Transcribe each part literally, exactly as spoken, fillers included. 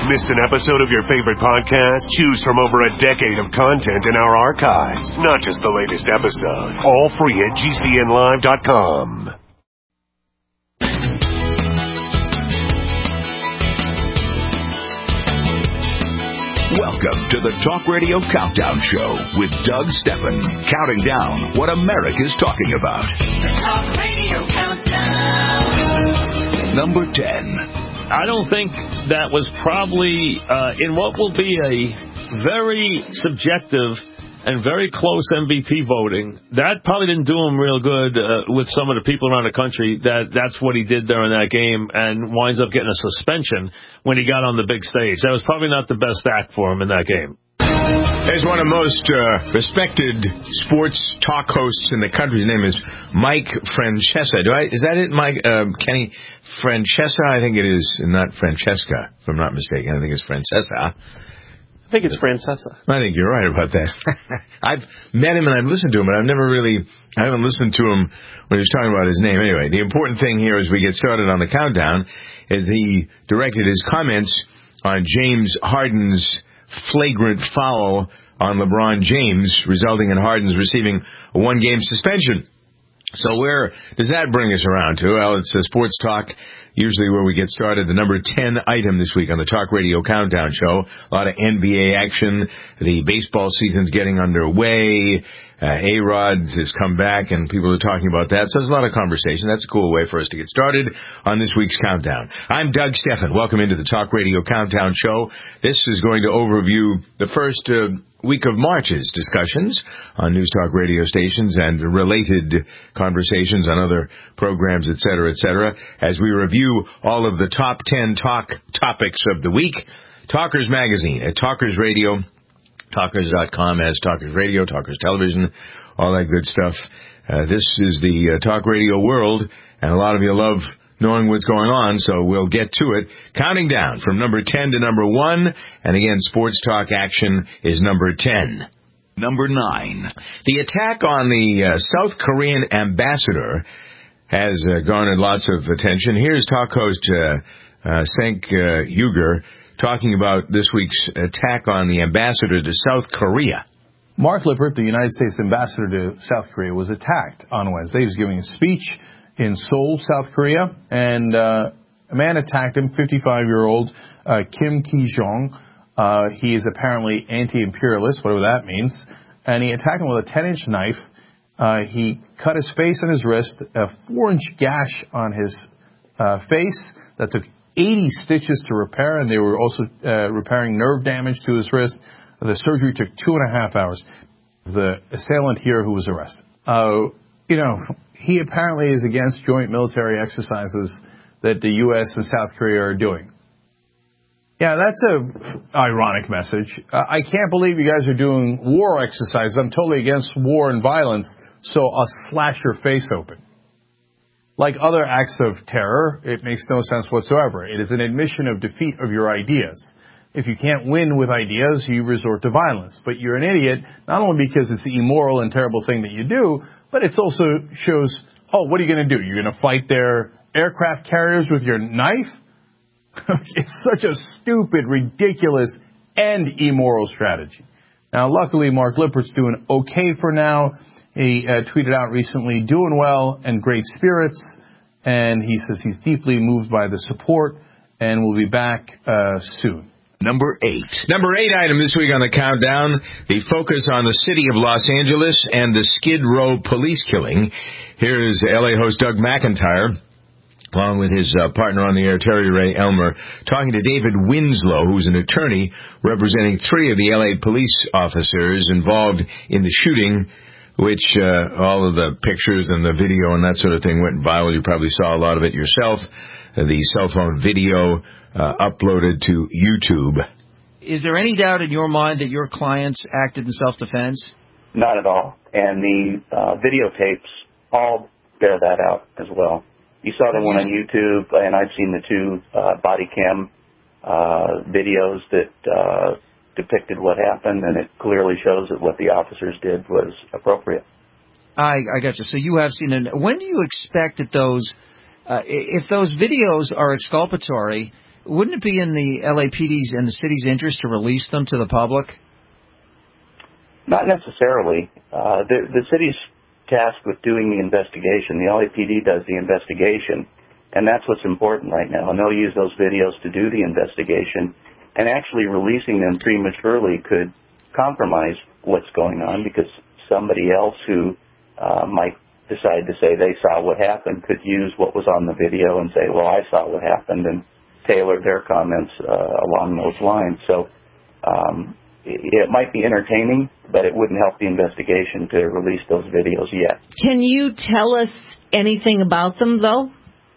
Missed an episode of your favorite podcast? Choose from over a decade of content in our archives. Not just the latest episode. All free at G C N live dot com. Welcome to the Talk Radio Countdown Show with Doug Stephan, counting down what America's talking about. The Talk Radio Countdown. Number ten. I don't think that was probably uh, in what will be a very subjective and very close M V P voting. That probably didn't do him real good uh, with some of the people around the country. That that's what he did there in that game, and winds up getting a suspension when he got on the big stage. That was probably not the best act for him in that game. There's one of the most uh, respected sports talk hosts in the country. His name is Mike Francesa. Do I? Is that it, Mike? Uh, Kenny Francesa? I think it is, not Francesca, if I'm not mistaken. I think it's Francesa. I think it's Francesa. I think you're right about that. I've met him and I've listened to him, but I've never really, I haven't listened to him when he was talking about his name. Anyway, the important thing here as we get started on the countdown is he directed his comments on James Harden's flagrant foul on LeBron James, resulting in Harden's receiving a one-game suspension. So where does that bring us around to? Well, it's a sports talk, usually where we get started. The number ten item this week on the Talk Radio Countdown Show. A lot of N B A action. The baseball season's getting underway. Uh, A-Rod has come back, and people are talking about that. So there's a lot of conversation. That's a cool way for us to get started on this week's countdown. I'm Doug Stephan. Welcome into the Talk Radio Countdown Show. This is going to overview the first uh, week of March's discussions on News Talk radio stations and related conversations on other programs, et cetera, et cetera, as we review all of the top ten talk topics of the week. Talkers Magazine at Talkers Radio. Talkers dot com has Talkers Radio, Talkers Television, all that good stuff. Uh, this is the uh, Talk Radio world, and a lot of you love knowing what's going on, so we'll get to it. Counting down from number ten to number one, and again, Sports Talk action is number ten. Number nine. The attack on the uh, South Korean ambassador has uh, garnered lots of attention. Here's talk host uh, uh, Cenk uh, Uygur talking about this week's attack on the ambassador to South Korea. Mark Lippert, the United States ambassador to South Korea, was attacked on Wednesday. He was giving a speech in Seoul, South Korea, and uh, a man attacked him, fifty-five-year-old uh, Kim Ki-jong. Uh, he is apparently anti-imperialist, whatever that means, and he attacked him with a ten-inch knife. Uh, he cut his face and his wrist, a four-inch gash on his uh, face that took eighty stitches to repair, and they were also uh, repairing nerve damage to his wrist. The surgery took two and a half hours. The assailant here who was arrested. Uh, you know, he apparently is against joint military exercises that the U S and South Korea are doing. Yeah, that's a ironic message. Uh, I can't believe you guys are doing war exercises. I'm totally against war and violence, so I'll slash your face open. Like other acts of terror, it makes no sense whatsoever. It is an admission of defeat of your ideas. If you can't win with ideas, you resort to violence. But you're an idiot, not only because it's the immoral and terrible thing that you do, but it also shows, oh, what are you going to do? You're going to fight their aircraft carriers with your knife? It's such a stupid, ridiculous, and immoral strategy. Now, luckily, Mark Lippert's doing okay for now. He uh, tweeted out recently, doing well and great spirits, and he says he's deeply moved by the support and will be back uh, soon. Number eight. Number eight item this week on the countdown, the focus on the city of Los Angeles and the Skid Row police killing. Here's L A host Doug McIntyre, along with his uh, partner on the air, Terry Ray Elmer, talking to David Winslow, who's an attorney representing three of the L A police officers involved in the shooting, which uh, all of the pictures and the video and that sort of thing went viral. You probably saw a lot of it yourself. Uh, the cell phone video uh, uploaded to YouTube. Is there any doubt in your mind that your clients acted in self-defense? Not at all. And the uh, videotapes all bear that out as well. You saw the one on YouTube, and I've seen the two uh, body cam uh, videos that uh, depicted what happened, and it clearly shows that what the officers did was appropriate. I, I got you. So you have seen it. When do you expect that those, uh, if those videos are exculpatory, wouldn't it be in the L A P D's and the city's interest to release them to the public? Not necessarily. Uh, the, the city's tasked with doing the investigation. The L A P D does the investigation, and that's what's important right now. And they'll use those videos to do the investigation, and actually releasing them prematurely could compromise what's going on, because somebody else who uh, might decide to say they saw what happened could use what was on the video and say, well, I saw what happened, and tailor their comments uh, along those lines. So um, it might be entertaining, but it wouldn't help the investigation to release those videos yet. Can you tell us anything about them, though?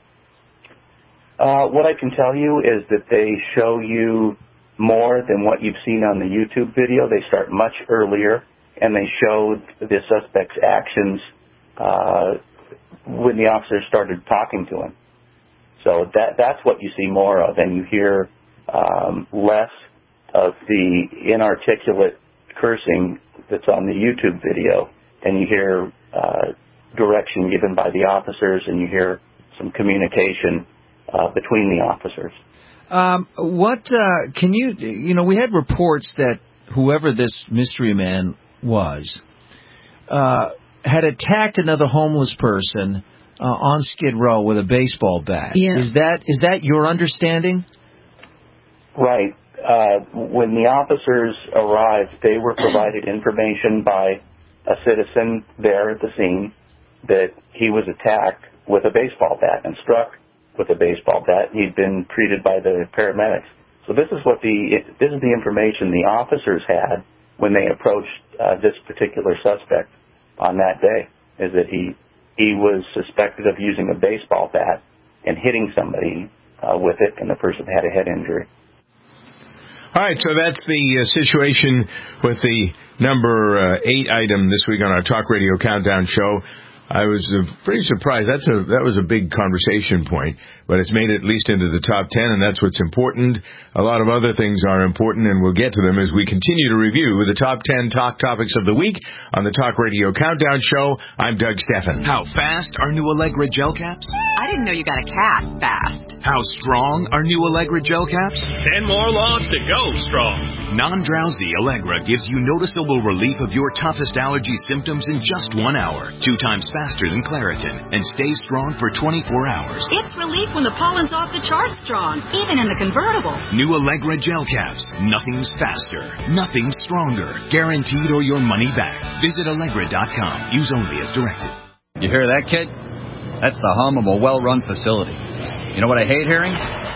Uh, what I can tell you is that they show you more than what you've seen on the YouTube video. They start much earlier, and they show the suspect's actions uh, when the officers started talking to him. So that that's what you see more of, and you hear um, less of the inarticulate cursing that's on the YouTube video, and you hear uh, direction given by the officers, and you hear some communication uh, between the officers. Um, what uh, can you, you know, we had reports that whoever this mystery man was uh, had attacked another homeless person uh, on Skid Row with a baseball bat. Yeah. Is that is that your understanding? Right. Uh, when the officers arrived, they were provided information by a citizen there at the scene that he was attacked with a baseball bat and struck with a baseball bat. He'd been treated by the paramedics. So this is what the this is the information the officers had when they approached uh, this particular suspect on that day, is that he he was suspected of using a baseball bat and hitting somebody uh, with it, and the person had a head injury. All right, so that's the uh, situation with the number uh, eight item this week on our Talk Radio Countdown show. I was uh, pretty surprised. That's a that was a big conversation point, but it's made it at least into the top ten, and that's what's important. A lot of other things are important, and we'll get to them as we continue to review the top ten talk topics of the week on the Talk Radio Countdown show. I'm Doug Steffen. How fast are new Allegra gel caps? I didn't know you got a cat fast. How strong are new Allegra gel caps? Ten more lawns to go strong. Non-drowsy Allegra gives you noticeable relief of your toughest allergy symptoms in just one hour. Two times faster than Claritin, and stays strong for twenty-four hours. It's relief when the pollen's off the charts strong, even in the convertible. New Allegra gel caps. Nothing's faster. Nothing's stronger. Guaranteed or your money back. Visit Allegra dot com. Use only as directed. You hear that, kid? That's the hum of a well-run facility. You know what I hate hearing?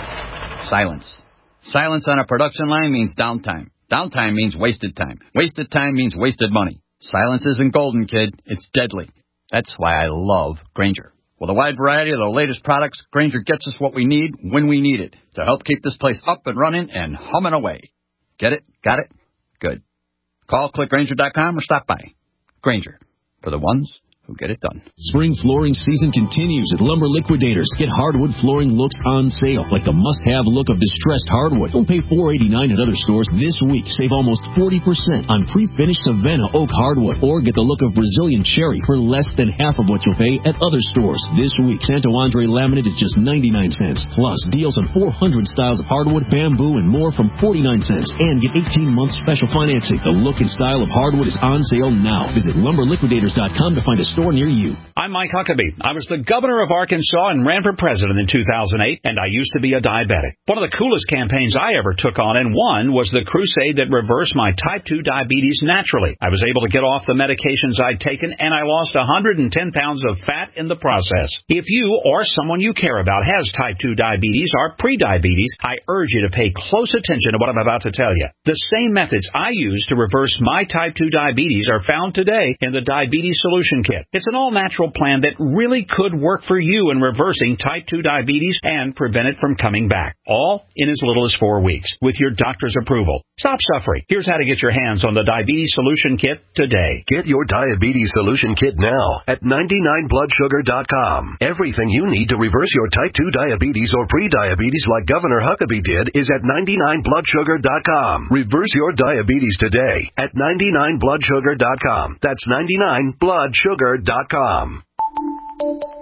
Silence. Silence on a production line means downtime. Downtime means wasted time. Wasted time means wasted money. Silence isn't golden, kid. It's deadly. That's why I love Grainger. With a wide variety of the latest products, Grainger gets us what we need when we need it to help keep this place up and running and humming away. Get it? Got it? Good. Call, click Grainger dot com, or stop by. Grainger, for the ones who get it done. Spring flooring season continues at Lumber Liquidators. Get hardwood flooring looks on sale, like the must-have look of distressed hardwood. Don't pay four dollars and eighty-nine cents at other stores this week. Save almost forty percent on pre-finished Savannah oak hardwood, or get the look of Brazilian cherry for less than half of what you'll pay at other stores this week. Santo Andre laminate is just ninety-nine cents. Plus, deals on four hundred styles of hardwood, bamboo, and more from forty-nine cents. And get eighteen months special financing. The look and style of hardwood is on sale now. Visit lumber liquidators dot com to find a store near you. I'm Mike Huckabee. I was the governor of Arkansas and ran for president in two thousand eight, and I used to be a diabetic. One of the coolest campaigns I ever took on and won was the crusade that reversed my type two diabetes naturally. I was able to get off the medications I'd taken, and I lost one hundred ten pounds of fat in the process. If you or someone you care about has type two diabetes or prediabetes, I urge you to pay close attention to what I'm about to tell you. The same methods I use to reverse my type two diabetes are found today in the Diabetes Solution Kit. It's an all-natural plan that really could work for you in reversing type two diabetes and prevent it from coming back. All in as little as four weeks with your doctor's approval. Stop suffering. Here's how to get your hands on the Diabetes Solution Kit today. Get your Diabetes Solution Kit now at ninety-nine blood sugar dot com. Everything you need to reverse your type two diabetes or pre-diabetes like Governor Huckabee did is at ninety-nine blood sugar dot com. Reverse your diabetes today at ninety-nine blood sugar dot com. That's ninety-nine blood sugar dot com.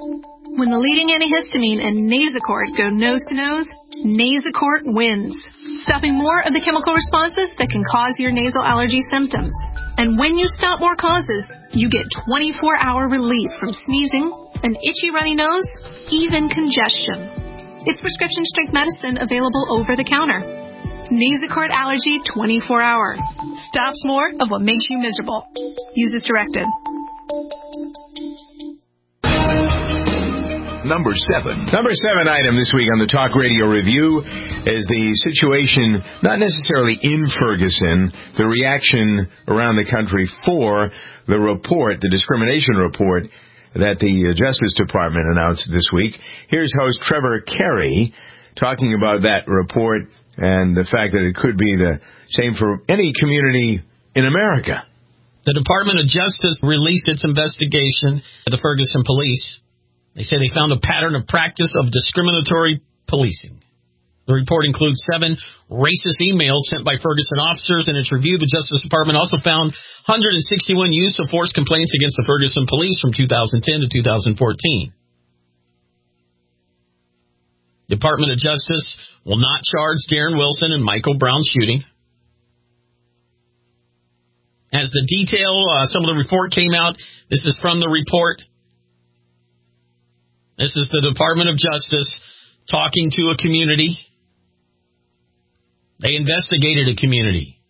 When the leading antihistamine and Nasacort go nose to nose, Nasacort wins, stopping more of the chemical responses that can cause your nasal allergy symptoms. And when you stop more causes, you get twenty-four hour relief from sneezing, an itchy runny nose, even congestion. It's prescription strength medicine available over the counter. Nasacort Allergy twenty-four hour. Stops more of what makes you miserable. Use as directed. Number seven. Number seven item this week on the Talk Radio Review is the situation, not necessarily in Ferguson, the reaction around the country for the report, the discrimination report that the Justice Department announced this week. Here's host Trevor Carey talking about that report and the fact that it could be the same for any community in America. The Department of Justice released its investigation of the Ferguson police. They say they found a pattern of practice of discriminatory policing. The report includes seven racist emails sent by Ferguson officers. In its review, the Justice Department also found one hundred sixty-one use of force complaints against the Ferguson police from two thousand ten to two thousand fourteen. Department of Justice will not charge Darren Wilson and Michael Brown's shooting. As the detail, uh, some of the report came out, this is from the report. This is the Department of Justice talking to a community. They investigated a community.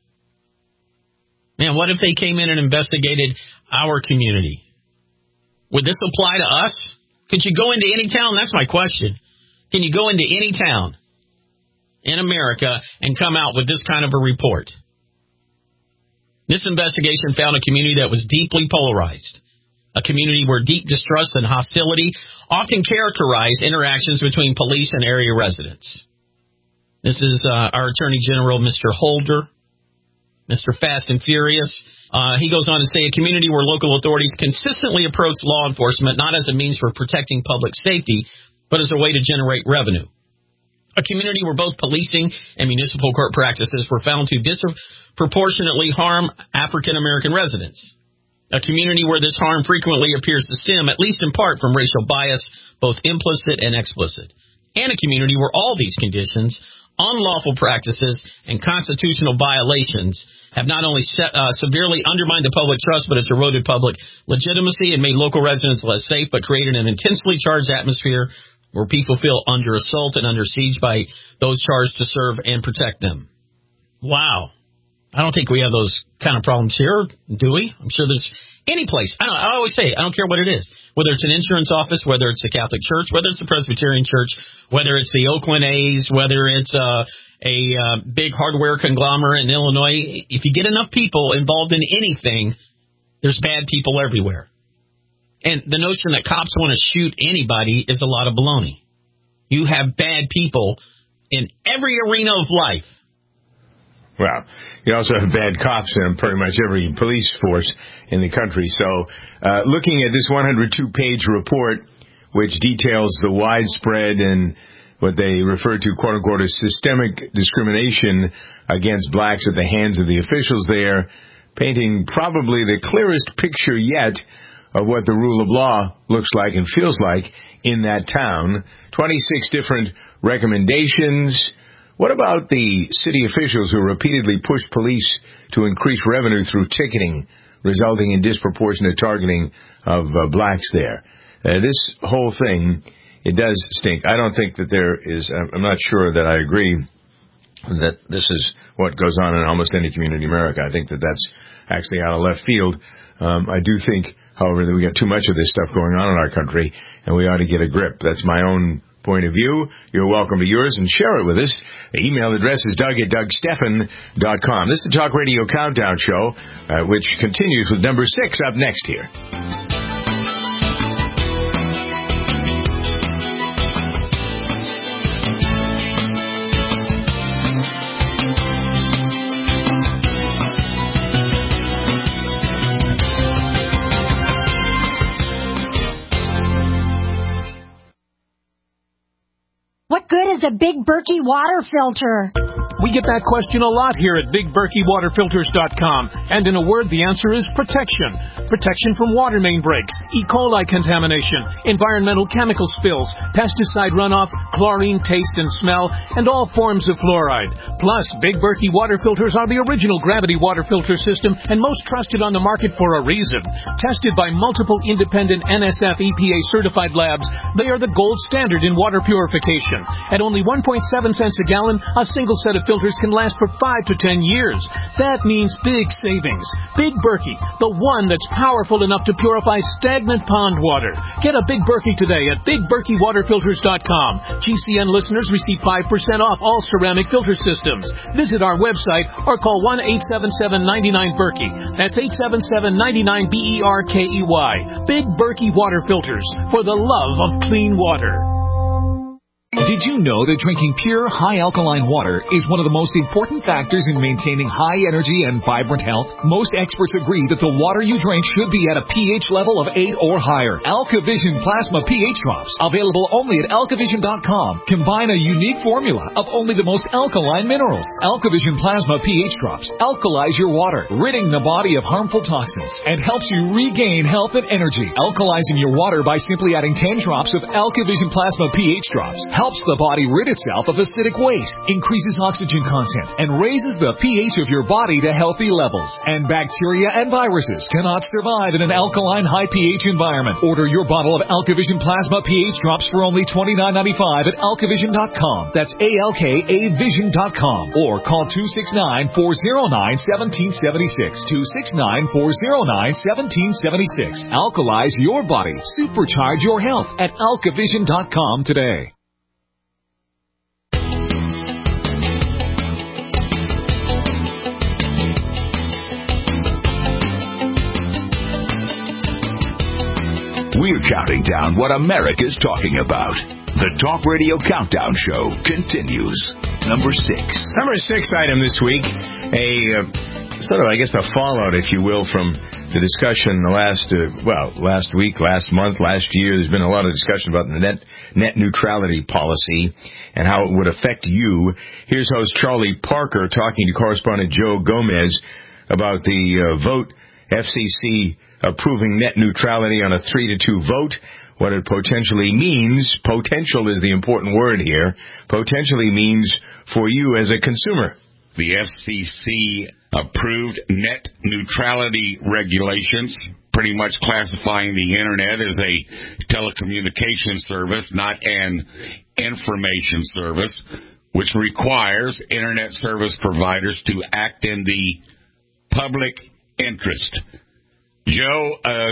Man, what if they came in and investigated our community? Would this apply to us? Could you go into any town? That's my question. Can you go into any town in America and come out with this kind of a report? This investigation found a community that was deeply polarized. A community where deep distrust and hostility often characterize interactions between police and area residents. This is uh, our Attorney General, Mister Holder, Mister Fast and Furious. Uh, he goes on to say a community where local authorities consistently approach law enforcement not as a means for protecting public safety, but as a way to generate revenue. A community where both policing and municipal court practices were found to disproportionately harm African American residents. A community where this harm frequently appears to stem, at least in part, from racial bias, both implicit and explicit. And a community where all these conditions, unlawful practices, and constitutional violations have not only set, uh, severely undermined the public trust, but it's eroded public legitimacy and made local residents less safe, but created an intensely charged atmosphere where people feel under assault and under siege by those charged to serve and protect them. Wow. I don't think we have those kind of problems here, do we? I'm sure there's any place. I, don't, I always say, I don't care what it is, whether it's an insurance office, whether it's the Catholic Church, whether it's the Presbyterian Church, whether it's the Oakland A's, whether it's uh, a uh, big hardware conglomerate in Illinois. If you get enough people involved in anything, there's bad people everywhere. And the notion that cops want to shoot anybody is a lot of baloney. You have bad people in every arena of life. Well, you also have bad cops in pretty much every police force in the country. So uh, looking at this one hundred two page report, which details the widespread and what they refer to, quote-unquote, as systemic discrimination against blacks at the hands of the officials there, painting probably the clearest picture yet of what the rule of law looks like and feels like in that town. twenty-six different recommendations. What about the city officials who repeatedly push police to increase revenue through ticketing, resulting in disproportionate targeting of uh, blacks there? Uh, this whole thing, it does stink. I don't think that there is, I'm not sure that I agree that this is what goes on in almost any community in America. I think that that's actually out of left field. Um, I do think, however, that we got too much of this stuff going on in our country, and we ought to get a grip. That's my own point of view. You're welcome to yours and share it with us. The email address is Doug at Doug Stephan dot com. This is the Talk Radio Countdown Show, uh, which continues with number six up next here. What good is a big Berkey water filter? We get that question a lot here at Big Berkey Water Filters dot com. And in a word, the answer is protection. Protection from water main breaks, E. coli contamination, environmental chemical spills, pesticide runoff, chlorine taste and smell, and all forms of fluoride. Plus, Big Berkey Water Filters are the original gravity water filter system and most trusted on the market for a reason. Tested by multiple independent N S F E P A certified labs, they are the gold standard in water purification. At only one point seven cents a gallon, a single set of filters can last for five to ten years. That means big savings. Big Berkey, the one that's powerful enough to purify stagnant pond water. Get a Big Berkey today at Big Berkey Water Filters dot com. G C N listeners receive five percent off all ceramic filter systems. Visit our website or call one eight seven seven, nine nine, Berkey. That's eight seven seven, nine nine, B E R K E Y. Big Berkey Water Filters, for the love of clean water. Did you know that drinking pure, high-alkaline water is one of the most important factors in maintaining high energy and vibrant health? Most experts agree that the water you drink should be at a pH level of eight or higher. AlkaVision Plasma pH Drops, available only at Alkavision dot com, combine a unique formula of only the most alkaline minerals. AlkaVision Plasma pH Drops alkalize your water, ridding the body of harmful toxins, and helps you regain health and energy. Alkalizing your water by simply adding ten drops of AlkaVision Plasma pH Drops helps the body rid itself of acidic waste, increases oxygen content, and raises the pH of your body to healthy levels. And bacteria and viruses cannot survive in an alkaline high pH environment. Order your bottle of AlkaVision Plasma pH Drops for only twenty-nine ninety-five at Alkavision dot com. That's A L K A Vision dot com. Or call two six nine, four oh nine, one seven seven six. two six nine, four oh nine, one seven seven six. Alkalize your body. Supercharge your health at Alkavision dot com today. We're counting down what America's talking about. The Talk Radio Countdown Show continues. Number six. Number six item this week, a uh, sort of, I guess, a fallout, if you will, from the discussion the last, uh, well, last week, last month, last year. There's been a lot of discussion about the net net neutrality policy and how it would affect you. Here's host Charlie Parker talking to correspondent Joe Gomez about the uh, vote, F C C approving net neutrality on a three to two vote, what it potentially means. Potential is the important word here. Potentially means for you as a consumer. The F C C approved net neutrality regulations, pretty much classifying the Internet as a telecommunications service, not an information service, which requires Internet service providers to act in the public interest. Joe, uh,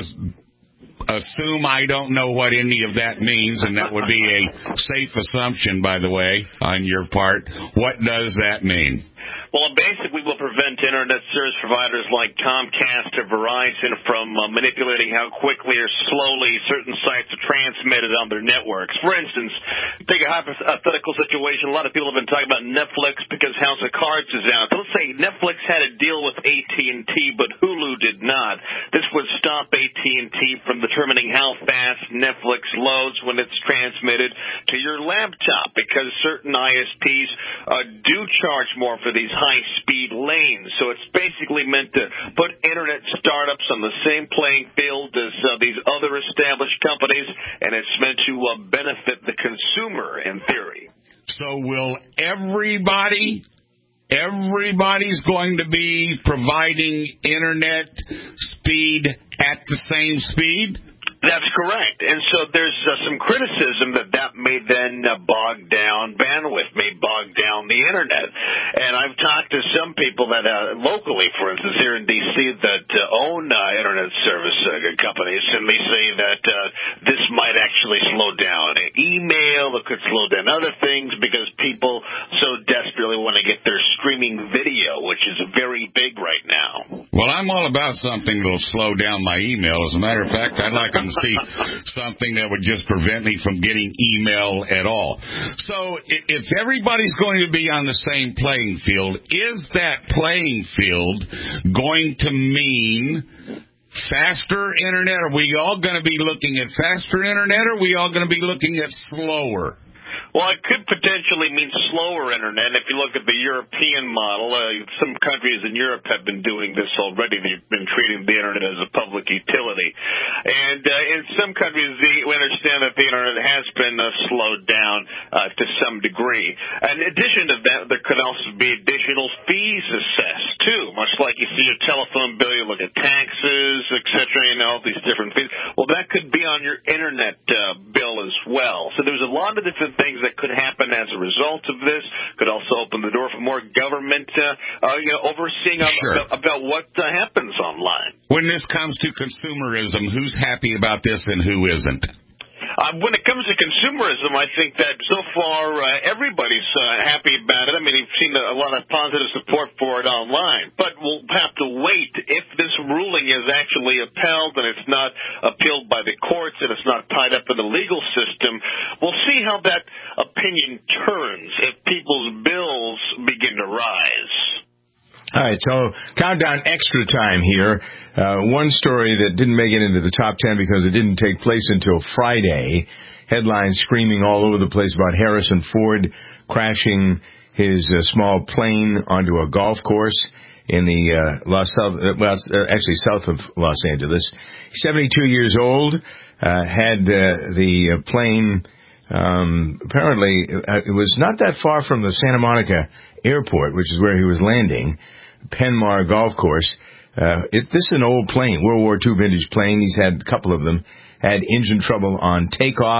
assume I don't know what any of that means, and that would be a safe assumption, by the way, on your part. What does that mean? Well, it basically will prevent Internet service providers like Comcast or Verizon from uh, manipulating how quickly or slowly certain sites are transmitted on their networks. For instance, take a hypothetical situation. A lot of people have been talking about Netflix because House of Cards is out. Let's say Netflix had a deal with A T and T, but Hulu did not. This would stop A T and T from determining how fast Netflix loads when it's transmitted to your laptop, because certain I S Ps uh, do charge more for these high-speed lanes. So it's basically meant to put Internet startups on the same playing field as uh, these other established companies, and it's meant to uh, benefit the consumer, in theory. So will everybody, everybody's going to be providing Internet speed at the same speed? That's correct. And so there's uh, some criticism that that may then uh, bog down bandwidth, may bog down the Internet. And I've talked to some people that uh, locally, for instance, here in D C that uh, own uh, Internet service uh, companies, and they say that uh, this might actually slow down email. It could slow down other things because people so desperately want to get their streaming video, which is very big right now. Well, I'm all about something that will slow down my email. As a matter of fact, I'd like them to see something that would just prevent me from getting email at all. So if everybody's going to be on the same playing field, is that playing field going to mean faster Internet? Are we all going to be looking at faster Internet, or are we all going to be looking at slower? Well, it could potentially mean slower internet. If you look at the European model, uh, some countries in Europe have been doing this already. They've been treating the internet as a public utility. And uh, in some countries, the, we understand that the internet has been uh, slowed down uh, to some degree. In addition to that, there could also be additional fees assessed, too, much like you see your telephone bill, you look at taxes, et cetera, you know, all these different fees. Well, that could be on your internet uh, bill as well. So there's a lot of different things that could happen as a result of this. Could also open the door for more government, uh, uh, you know, overseeing sure. about, about what uh, happens online. When this comes to consumerism, who's happy about this and who isn't? Uh, when it comes to consumerism, I think that so far uh, everybody's uh, happy about it. I mean, you've seen a lot of positive support for it online. But we'll have to wait. If this ruling is actually upheld and it's not appealed by the courts and it's not tied up in the legal system, we'll see how that opinion turns if people's bills begin to rise. All right, so countdown extra time here. Uh, one story that didn't make it into the top ten because it didn't take place until Friday. Headlines screaming all over the place about Harrison Ford crashing his uh, small plane onto a golf course in the uh, Los South, uh, well, uh, actually south of Los Angeles. seventy-two years old, uh, had uh, the uh, plane. Um, apparently, uh, it was not that far from the Santa Monica Airport, which is where he was landing. Penmar Golf Course. Uh, it, this is an old plane, World War Two vintage plane. He's had a couple of them. Had engine trouble on takeoff,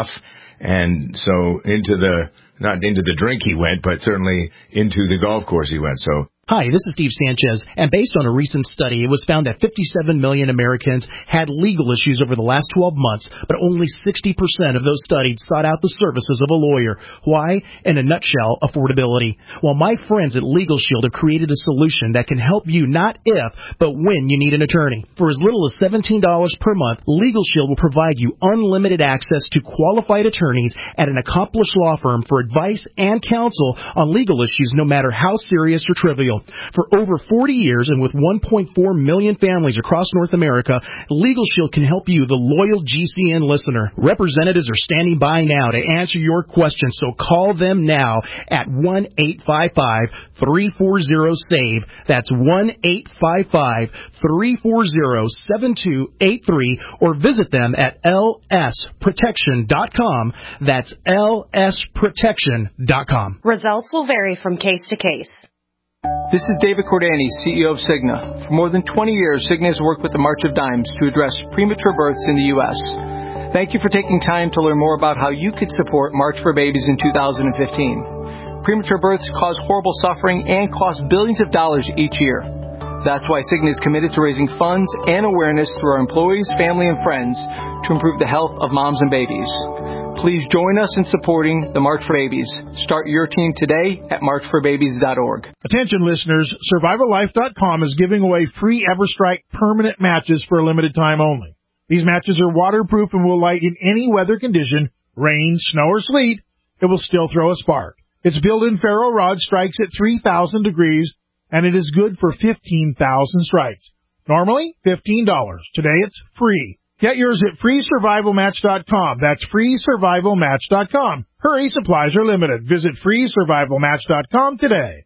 and so into the, not into the drink he went, but certainly into the golf course he went. So. Hi, this is Steve Sanchez, and based on a recent study, it was found that fifty-seven million Americans had legal issues over the last twelve months, but only sixty percent of those studied sought out the services of a lawyer. Why? In a nutshell, affordability. Well, my friends at Legal Shield have created a solution that can help you not if, but when you need an attorney. For as little as seventeen dollars per month, Legal Shield will provide you unlimited access to qualified attorneys at an accomplished law firm for advice and counsel on legal issues, no matter how serious or trivial. For over forty years and with one point four million families across North America, Legal Shield can help you, the loyal G C N listener. Representatives are standing by now to answer your questions, so call them now at one eight five five, three four zero, SAVE. That's one eight five five, three four zero, seven two eight three, or visit them at L S protection dot com. That's L S protection dot com. Results will vary from case to case. This is David Cordani, C E O of Cigna. For more than twenty years, Cigna has worked with the March of Dimes to address premature births in the U S Thank you for taking time to learn more about how you could support March for Babies in two thousand fifteen. Premature births cause horrible suffering and cost billions of dollars each year. That's why Cigna is committed to raising funds and awareness through our employees, family, and friends to improve the health of moms and babies. Please join us in supporting the March for Babies. Start your team today at march for babies dot org. Attention listeners, survival life dot com is giving away free EverStrike permanent matches for a limited time only. These matches are waterproof and will light in any weather condition, rain, snow, or sleet. It will still throw a spark. Its built-in ferro rod strikes at three thousand degrees, and it is good for fifteen thousand strikes. Normally, fifteen dollars. Today, it's free. Get yours at free survival match dot com. That's free survival match dot com. Hurry, supplies are limited. Visit free survival match dot com today.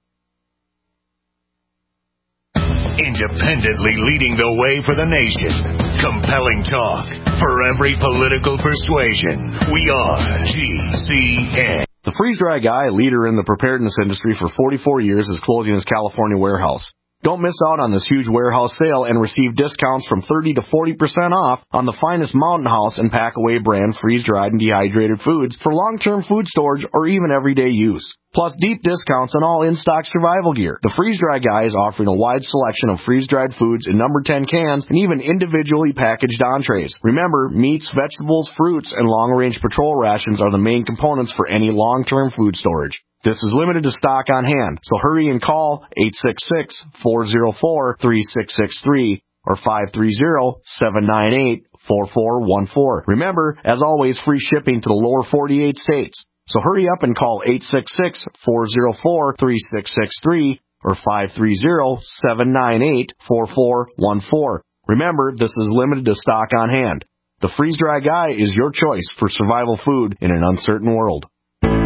Independently leading the way for the nation. Compelling talk for every political persuasion. We are G C N. The freeze-dry guy, leader in the preparedness industry for forty-four years, is closing his California warehouse. Don't miss out on this huge warehouse sale and receive discounts from thirty to forty percent off on the finest Mountain House and Packaway brand freeze-dried and dehydrated foods for long-term food storage or even everyday use. Plus deep discounts on all in-stock survival gear. The Freeze-Dry Guy is offering a wide selection of freeze-dried foods in number ten cans and even individually packaged entrees. Remember, meats, vegetables, fruits, and long-range patrol rations are the main components for any long-term food storage. This is limited to stock on hand, so hurry and call eight six six, four zero four, three six six three or five three zero, seven nine eight, four four one four. Remember, as always, free shipping to the lower forty-eight states. So hurry up and call eight six six, four zero four, three six six three or five three zero, seven nine eight, four four one four. Remember, this is limited to stock on hand. The Freeze-Dry Guy is your choice for survival food in an uncertain world.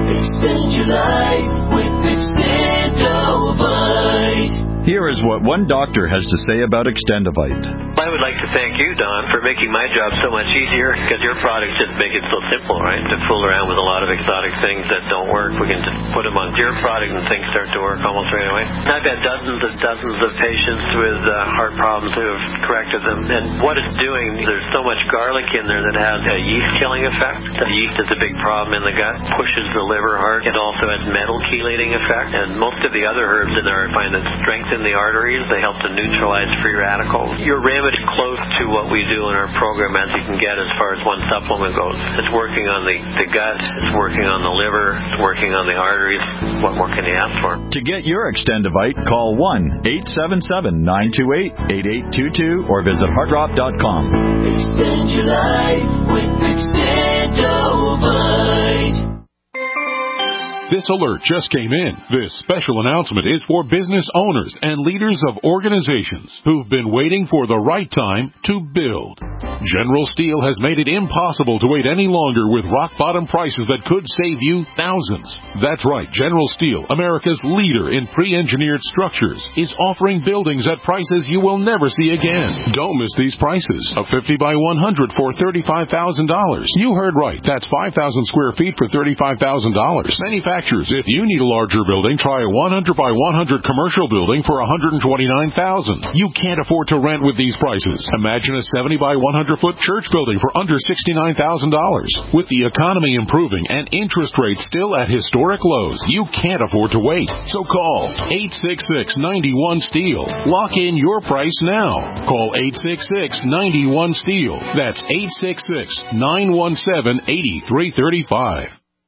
Extend your life with Extendovite. Here is what one doctor has to say about Extendovite. I would like to thank you, Don, for making my job so much easier, because your products just make it so simple, right? To fool around with a lot of exotic things that don't work, we can just put them on your product and things start to work almost right away. I've had dozens and dozens of patients with uh, heart problems who have corrected them, and what it's doing, there's so much garlic in there that has a yeast-killing effect. The yeast is a big problem in the gut, pushes the liver hard. It also has metal-chelating effect, and most of the other herbs in there I find that strengthen the arteries. They help to neutralize free radicals. Your remedy is close to what we do in our program as you can get as far as one supplement goes. It's working on the, the gut, it's working on the liver, it's working on the arteries. What more can you ask for? To get your Extendovite, call one eight seven seven, nine two eight, eight eight two two or visit heartdrop dot com. Extend your life with Extendovite. This alert just came in. This special announcement is for business owners and leaders of organizations who've been waiting for the right time to build. General Steel has made it impossible to wait any longer with rock-bottom prices that could save you thousands. That's right. General Steel, America's leader in pre-engineered structures, is offering buildings at prices you will never see again. Don't miss these prices. A fifty by one hundred for thirty-five thousand dollars. You heard right. That's five thousand square feet for thirty-five thousand dollars. Manufacturers, if you need a larger building, try a one hundred by one hundred commercial building for one hundred twenty-nine thousand dollars. You can't afford to rent with these prices. Imagine a seventy by one hundred foot church building for under sixty-nine thousand dollars. With the economy improving and interest rates still at historic lows, you can't afford to wait. So call eight six six, nine one, STEEL. Lock in your price now. Call eight six six, nine one, STEEL. That's eight six six, nine one seven, eight three three five.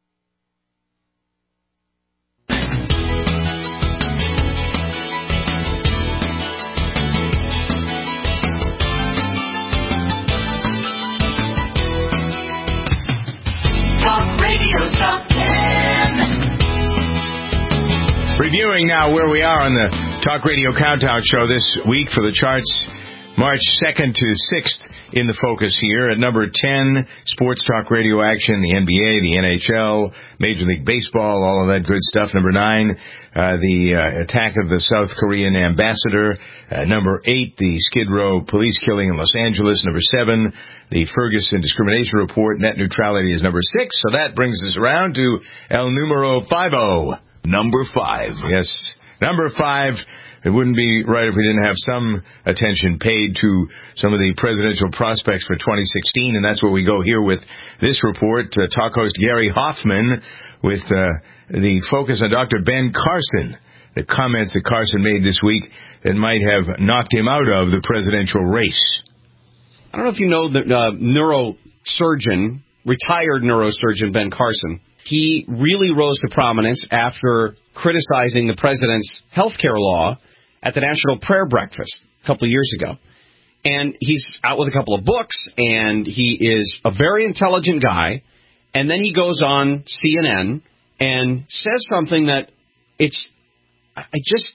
Reviewing now where we are on the Talk Radio Countdown Show this week for the charts, March second to sixth in the focus here. At number ten, sports talk radio action, the N B A, the N H L, Major League Baseball, all of that good stuff. Number nine, uh, the uh, attack of the South Korean ambassador. Uh, number eight, the Skid Row police killing in Los Angeles. Number seven, the Ferguson discrimination report. Net neutrality is number six. So that brings us around to El Numero Five-O. Number five. Yes. Number five. It wouldn't be right if we didn't have some attention paid to some of the presidential prospects for twenty sixteen, and that's where we go here with this report. Uh, talk host Gary Hoffman with uh, the focus on Doctor Ben Carson, the comments that Carson made this week that might have knocked him out of the presidential race. I don't know if you know the uh, neurosurgeon, retired neurosurgeon Ben Carson. He really rose to prominence after criticizing the president's health care law at the National Prayer Breakfast a couple of years ago. And he's out with a couple of books, and he is a very intelligent guy. And then he goes on C N N and says something that it's, I just,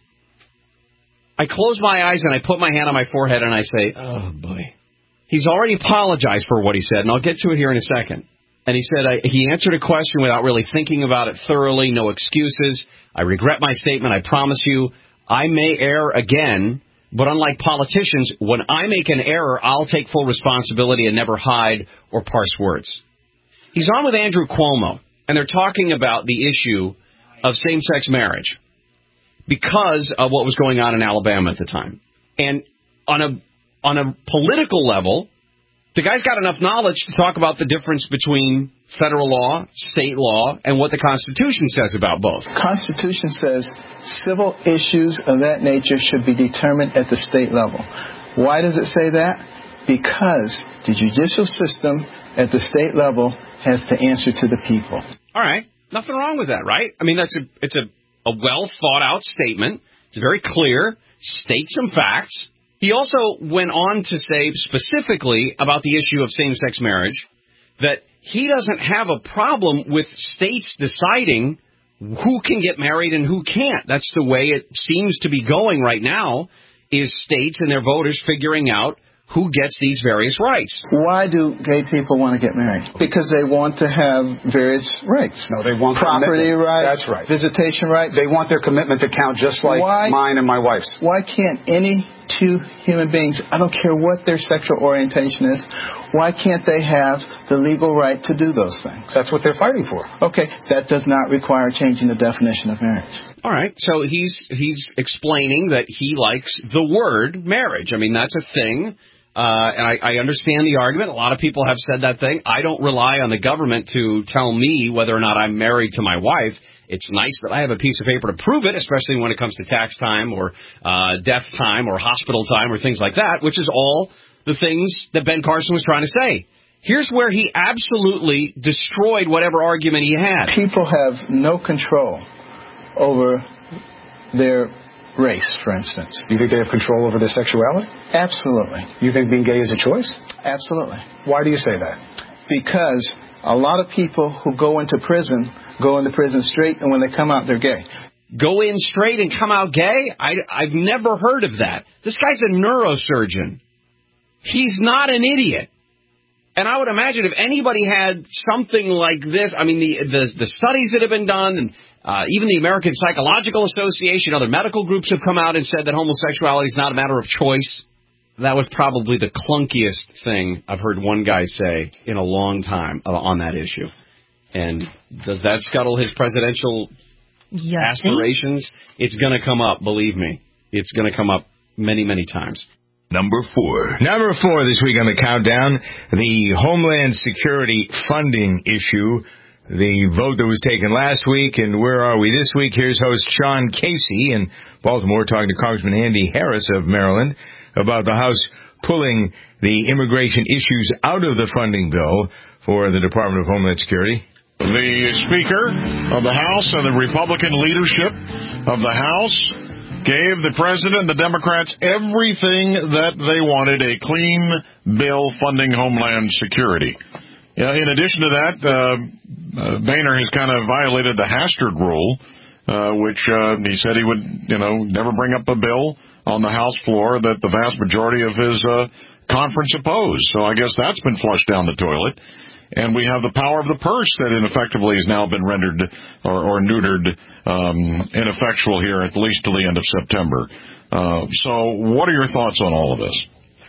I close my eyes and I put my hand on my forehead and I say, oh, boy. He's already apologized for what he said, and I'll get to it here in a second. And he said I, he answered a question without really thinking about it thoroughly, no excuses. I regret my statement. I promise you, I may err again, but unlike politicians, when I make an error, I'll take full responsibility and never hide or parse words. He's on with Andrew Cuomo, and they're talking about the issue of same-sex marriage because of what was going on in Alabama at the time. And on a on a political level, the guy's got enough knowledge to talk about the difference between federal law, state law, and what the Constitution says about both. Constitution says civil issues of that nature should be determined at the state level. Why does it say that? Because the judicial system at the state level has to answer to the people. All right. Nothing wrong with that, right? I mean, that's a it's a, a well-thought-out statement. It's very clear. States some facts. He also went on to say specifically about the issue of same-sex marriage that he doesn't have a problem with states deciding who can get married and who can't. That's the way it seems to be going right now, is states and their voters figuring out who gets these various rights. Why do gay people want to get married? Because they want to have various rights. No, they want property rights. That's right. Visitation rights. They want their commitment to count just like why, mine and my wife's. Why can't any two human beings, I don't care what their sexual orientation is, why can't they have the legal right to do those things? That's what they're fighting for. Okay, that does not require changing the definition of marriage. All right, so he's he's explaining that he likes the word marriage. I mean, that's a thing. Uh, and I, I understand the argument. A lot of people have said that thing. I don't rely on the government to tell me whether or not I'm married to my wife. It's nice that I have a piece of paper to prove it, especially when it comes to tax time or uh, death time or hospital time or things like that, which is all the things that Ben Carson was trying to say. Here's where he absolutely destroyed whatever argument he had. People have no control over their race, for instance. You think they have control over their sexuality? Absolutely. You think being gay is a choice? Absolutely. Why do you say that? Because a lot of people who go into prison go into prison straight, and when they come out, they're gay. Go in straight and come out gay? I, I've never heard of that. This guy's a neurosurgeon. He's not an idiot. And I would imagine if anybody had something like this, I mean, the the, the studies that have been done, and uh, even the American Psychological Association, other medical groups have come out and said that homosexuality is not a matter of choice. That was probably the clunkiest thing I've heard one guy say in a long time on that issue. And does that scuttle his presidential yes. aspirations? It's going to come up, believe me. It's going to come up many, many times. Number four. Number four this week on the countdown, the Homeland Security funding issue. The vote that was taken last week, and where are we this week? Here's host Sean Casey in Baltimore talking to Congressman Andy Harris of Maryland about the House pulling the immigration issues out of the funding bill for the Department of Homeland Security. The Speaker of the House and the Republican leadership of the House gave the President and the Democrats everything that they wanted, a clean bill funding Homeland Security. Uh, in addition to that, uh, uh, Boehner has kind of violated the Hastert rule, uh, which uh, he said he would, you know, never bring up a bill on the House floor that the vast majority of his uh, conference opposed. So I guess that's been flushed down the toilet. And we have the power of the purse that ineffectively has now been rendered or, or neutered um, ineffectual here at least till the end of September. Uh, so what are your thoughts on all of this?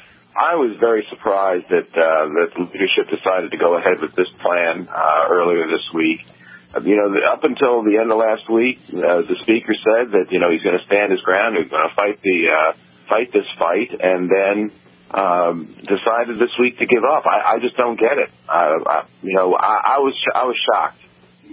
I was very surprised that uh, that the leadership decided to go ahead with this plan uh, earlier this week. Uh, you know, up until the end of last week, uh, the Speaker said that, you know, he's going to stand his ground, he's going to fight the uh, fight this fight, and then Um, decided this week to give up. I, I just don't get it. Uh, I, you know, I, I was I was shocked.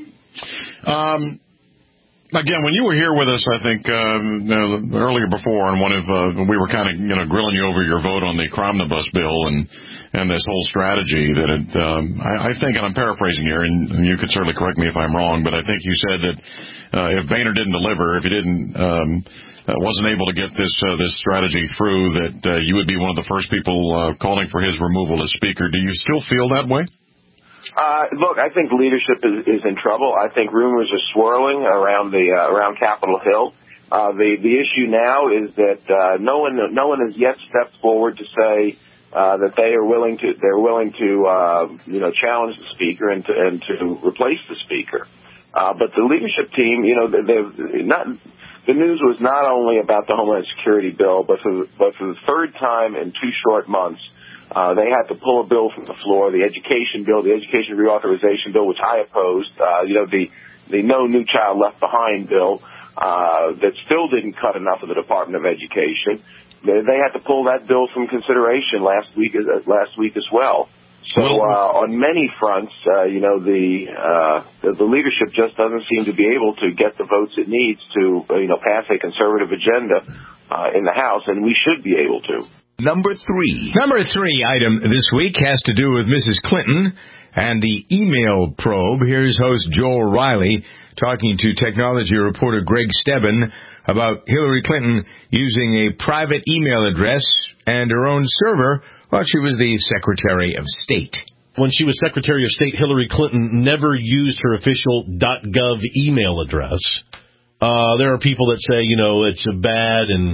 Um, again, when you were here with us, I think um, you know, earlier before, and one of uh, we were kind of you know grilling you over your vote on the Cromnibus bill and and this whole strategy that it, um, I, I think, and I'm paraphrasing here, and, and you could certainly correct me if I'm wrong, but I think you said that uh, if Boehner didn't deliver, if he didn't. Um, Uh, wasn't able to get this uh, this strategy through, that uh, you would be one of the first people uh, calling for his removal as Speaker. Do you still feel that way? Uh, look, I think leadership is, is in trouble. I think rumors are swirling around the uh, around Capitol Hill. Uh, the the issue now is that uh, no one no one has yet stepped forward to say uh, that they are willing to they're willing to uh, you know challenge the Speaker and to and to replace the Speaker. Uh, but the leadership team, you know, they've not. The news was not only about the Homeland Security bill, but for, but for the third time in two short months, uh, they had to pull a bill from the floor, the education bill, the education reauthorization bill, which I opposed, uh, you know, the, the No New Child Left Behind bill, uh, that still didn't cut enough of the Department of Education. They, they had to pull that bill from consideration last week, uh, last week as well. So uh, on many fronts, uh, you know, the, uh, the the leadership just doesn't seem to be able to get the votes it needs to, uh, you know, pass a conservative agenda uh, in the House, and we should be able to. Number three. Number three item this week has to do with Missus Clinton and the email probe. Here's host Joel Riley talking to technology reporter Greg Stebbin about Hillary Clinton using a private email address and her own server while she was the Secretary of State. When she was Secretary of State, Hillary Clinton never used her official .gov email address. Uh, there are people that say, you know, it's bad and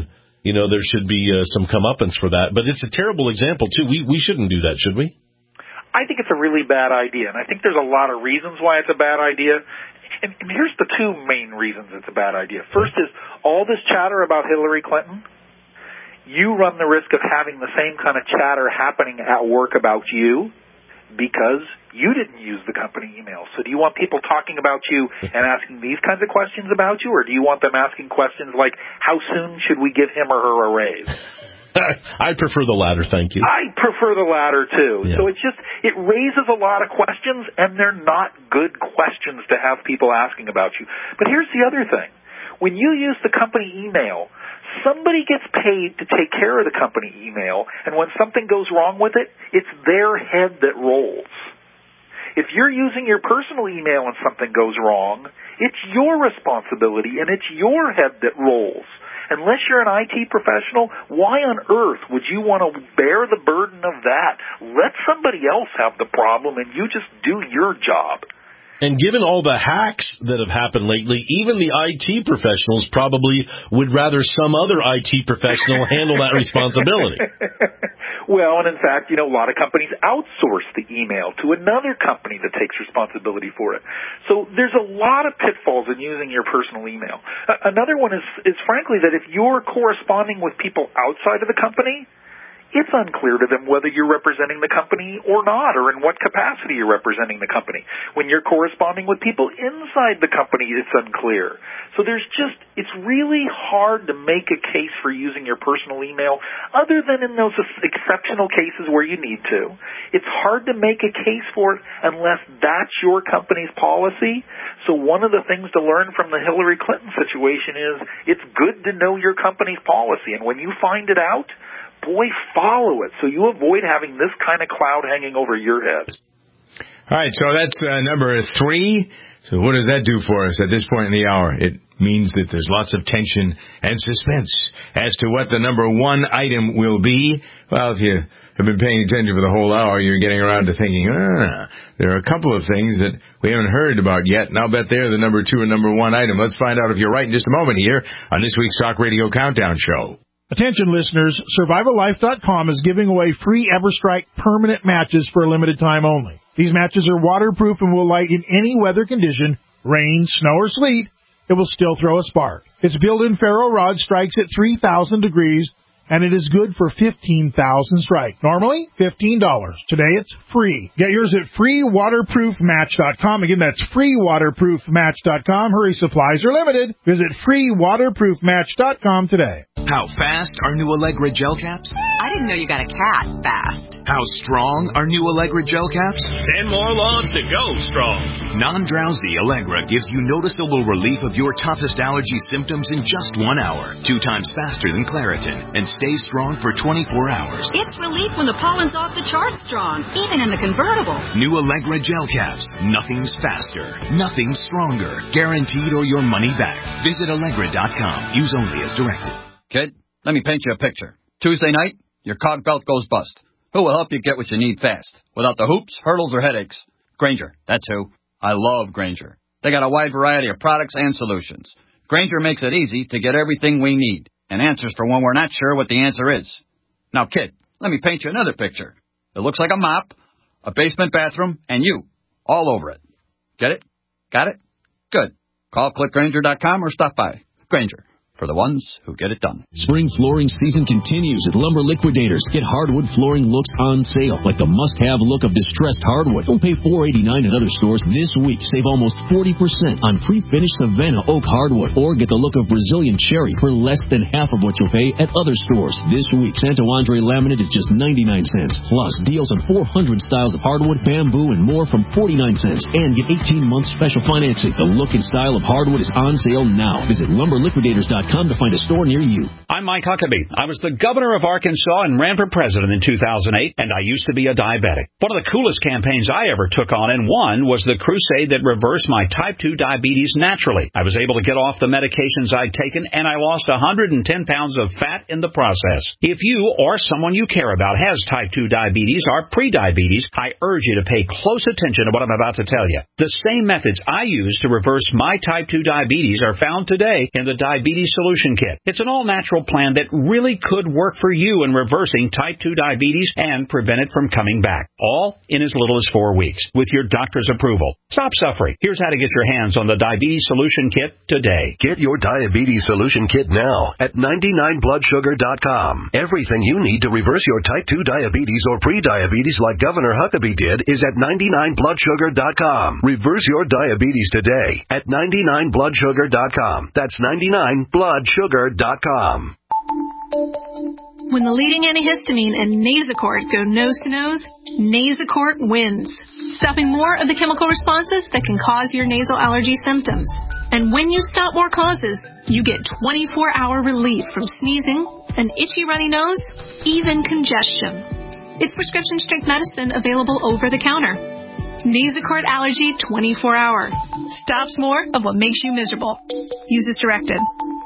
you know, there should be uh, some comeuppance for that. But it's a terrible example, too. We we shouldn't do that, should we? I think it's a really bad idea, and I think there's a lot of reasons why it's a bad idea. And, and here's the two main reasons it's a bad idea. First is all this chatter about Hillary Clinton. You run the risk of having the same kind of chatter happening at work about you because you didn't use the company email. So do you want people talking about you and asking these kinds of questions about you, or do you want them asking questions like, how soon should we give him or her a raise? I prefer the latter, thank you. I prefer the latter, too. Yeah. So it's just, it raises a lot of questions, and they're not good questions to have people asking about you. But here's the other thing. When you use the company email, somebody gets paid to take care of the company email, and when something goes wrong with it, it's their head that rolls. If you're using your personal email and something goes wrong, it's your responsibility, and it's your head that rolls. Unless you're an I T professional, why on earth would you want to bear the burden of that? Let somebody else have the problem, and you just do your job. And given all the hacks that have happened lately, even the I T professionals probably would rather some other I T professional handle that responsibility. Well, and in fact, you know, a lot of companies outsource the email to another company that takes responsibility for it. So there's a lot of pitfalls in using your personal email. Uh, another one is, is frankly that if you're corresponding with people outside of the company, it's unclear to them whether you're representing the company or not, or in what capacity you're representing the company. When you're corresponding with people inside the company, it's unclear. So there's just, it's really hard to make a case for using your personal email, other than in those exceptional cases where you need to. It's hard to make a case for it unless that's your company's policy. So one of the things to learn from the Hillary Clinton situation is it's good to know your company's policy. And when you find it out, boy, follow it so you avoid having this kind of cloud hanging over your head. All right, so that's uh, number three. So what does that do for us at this point in the hour? It means that there's lots of tension and suspense as to what the number one item will be. Well, if you have been paying attention for the whole hour, you're getting around to thinking, ah, there are a couple of things that we haven't heard about yet, and I'll bet they're the number two and number one item. Let's find out if you're right in just a moment here on this week's Talk Radio Countdown Show. Attention listeners, Survival Life dot com is giving away free EverStrike permanent matches for a limited time only. These matches are waterproof and will light in any weather condition, rain, snow, or sleet. It will still throw a spark. Its built-in ferro rod strikes at three thousand degrees, and it is good for fifteen thousand strike. Normally, fifteen dollars. Today, it's free. Get yours at free waterproof match dot com. Again, that's free waterproof match dot com. Hurry, supplies are limited. Visit free waterproof match dot com today. How fast are new Allegra gel caps? I didn't know you got a cat fast. How strong are new Allegra gel caps? Ten more lawns to go strong. Non-drowsy Allegra gives you noticeable relief of your toughest allergy symptoms in just one hour. Two times faster than Claritin. And stays strong for twenty-four hours. It's relief when the pollen's off the charts strong, even in the convertible. New Allegra gel caps. Nothing's faster. Nothing's stronger. Guaranteed or your money back. Visit Allegra dot com. Use only as directed. Kid, let me paint you a picture. Tuesday night, your cog belt goes bust. Who will help you get what you need fast, without the hoops, hurdles, or headaches? Grainger, that's who. I love Grainger. They got a wide variety of products and solutions. Grainger makes it easy to get everything we need, and answers for when we're not sure what the answer is. Now, kid, let me paint you another picture. It looks like a mop, a basement bathroom, and you, all over it. Get it? Got it? Good. Call click grainger dot com or stop by. Grainger. For the ones who get it done. Spring flooring season continues at Lumber Liquidators. Get hardwood flooring looks on sale, like the must-have look of distressed hardwood. Don't pay four dollars and eighty-nine cents at other stores. This week, save almost forty percent on pre-finished Savannah oak hardwood, or get the look of Brazilian cherry for less than half of what you'll pay at other stores. This week, Santo Andre laminate is just ninety-nine cents. Plus, deals on four hundred styles of hardwood, bamboo, and more from forty-nine cents. And get eighteen months special financing. The look and style of hardwood is on sale now. Visit lumber liquidators dot com to find a store near you. I'm Mike Huckabee. I was the governor of Arkansas and ran for president in two thousand eight, and I used to be a diabetic. One of the coolest campaigns I ever took on and won was the crusade that reversed my type two diabetes naturally. I was able to get off the medications I'd taken, and I lost one hundred ten pounds of fat in the process. If you or someone you care about has type two diabetes or prediabetes, I urge you to pay close attention to what I'm about to tell you. The same methods I used to reverse my type two diabetes are found today in the Diabetes Solution Kit. It's an all-natural plan that really could work for you in reversing type two diabetes and prevent it from coming back, all in as little as four weeks, with your doctor's approval. Stop suffering. Here's how to get your hands on the Diabetes Solution Kit today. Get your Diabetes Solution Kit now at ninety-nine blood sugar dot com. Everything you need to reverse your type two diabetes or pre-diabetes like Governor Huckabee did is at ninety-nine blood sugar dot com. Reverse your diabetes today at ninety-nine blood sugar dot com. That's ninety-nine blood sugar dot com. When the leading antihistamine and Nasacort go nose to nose, Nasacort wins, stopping more of the chemical responses that can cause your nasal allergy symptoms. And when you stop more causes, you get twenty-four hour relief from sneezing, an itchy runny nose, even congestion. It's prescription strength medicine available over the counter. Nasacort Allergy twenty-four hour. Stops more of what makes you miserable. Use as directed.